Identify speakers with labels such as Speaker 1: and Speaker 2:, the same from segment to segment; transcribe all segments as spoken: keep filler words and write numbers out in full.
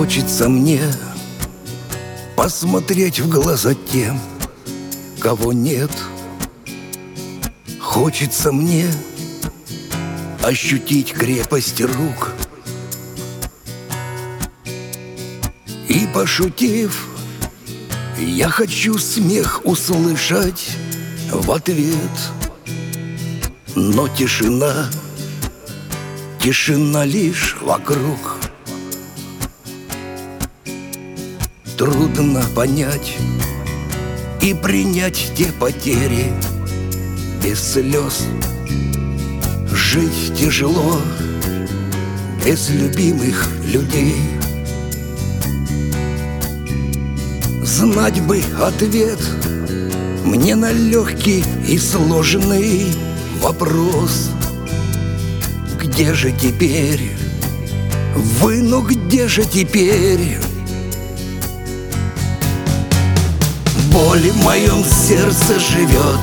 Speaker 1: Хочется мне посмотреть в глаза тем, кого нет. Хочется мне ощутить крепость рук и, пошутив, я хочу смех услышать в ответ. Но тишина, тишина лишь вокруг. Трудно понять и принять те потери без слез. Жить тяжело без любимых людей. Знать бы ответ мне на легкий и сложный вопрос: где же теперь вы, ну где же теперь? Боль в моем сердце живет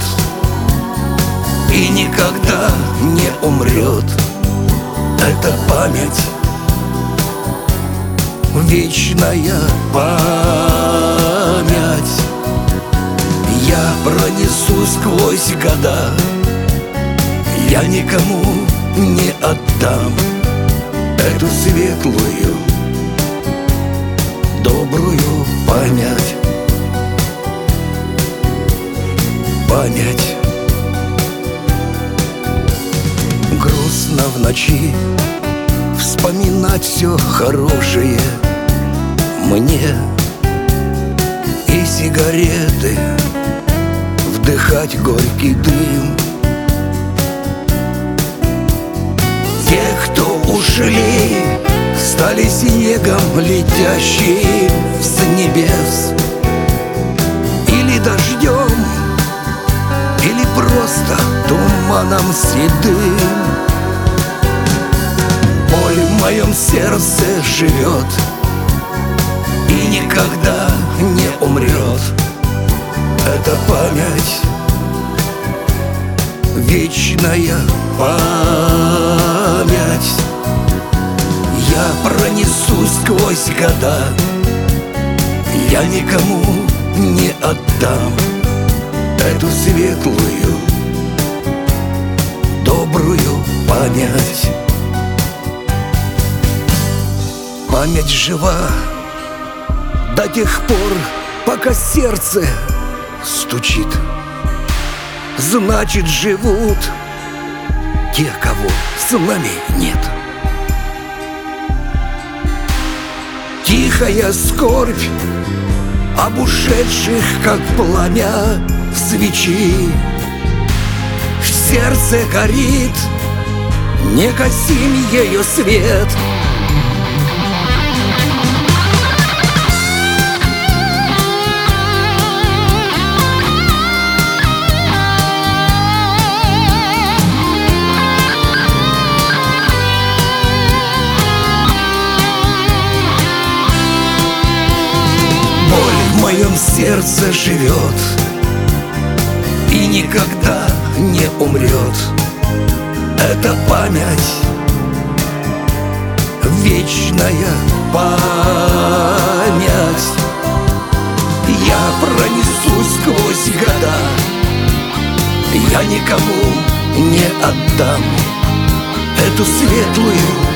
Speaker 1: и никогда не умрет. Это память, вечная память. Я пронесу сквозь года, я никому не отдам эту светлую, добрую память. Память. Грустно в ночи вспоминать все хорошее мне и сигареты, вдыхать горький дым. Те, кто ушли, стали снегом летящим с небес, или дождем, или просто туманом седым. Боль в моем сердце живет и никогда не умрет. Это память, вечная память. Я пронесу сквозь года, я никому не отдам эту светлую, добрую память. Память жива до тех пор, пока сердце стучит. Значит, живут те, кого с нами нет. Тихая скорбь об ушедших, как пламя свечи. В сердце горит негасим ее свет. В моем сердце живет и никогда не умрет. Это память, вечная память. Я пронесу сквозь года, я никому не отдам эту светлую,